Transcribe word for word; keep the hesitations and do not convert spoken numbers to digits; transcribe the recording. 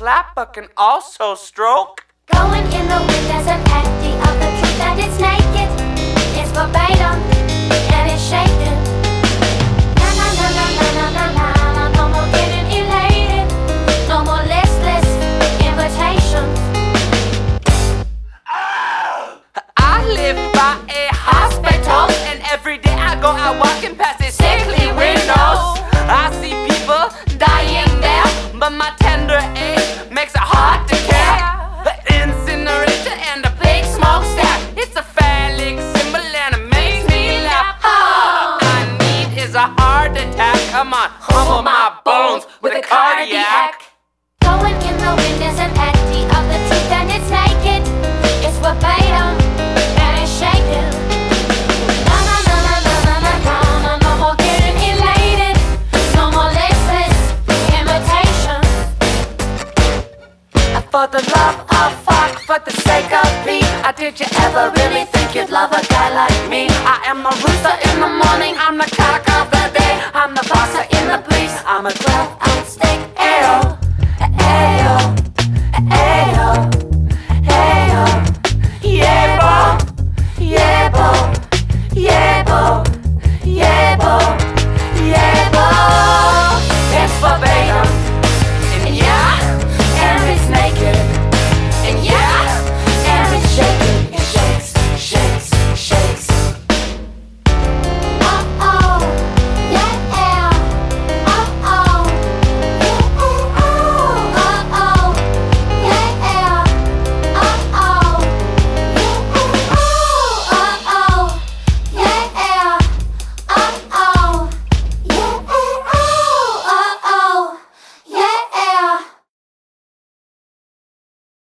slap but can also stroke. Going in the wind as an empty of the truth that it's naked. It's verbatim and it's shaken. Na na na na na na na na. No more getting elated. No more listless invitations. I live by a hospital, and every day I go out walking past its sickly windows. I see people dying there, but my tender age makes it hard to care. The incinerator and the big smokestack, it's a phallic symbol and it makes me laugh. All I need is a heart attack. Come on, humble my bones with a cardiac. Going in the wind is an empty of the truth and it's naked. It's verbatim and it's shaken. Na na na na na na na na. No more getting elated. No more listless invitations. For the love of fuck, for the sake of me, uh, did you ever really think you'd love a guy like me? I am a rooster in the morning, I'm the cock of the day, I'm the boxer in the police, I'm a glove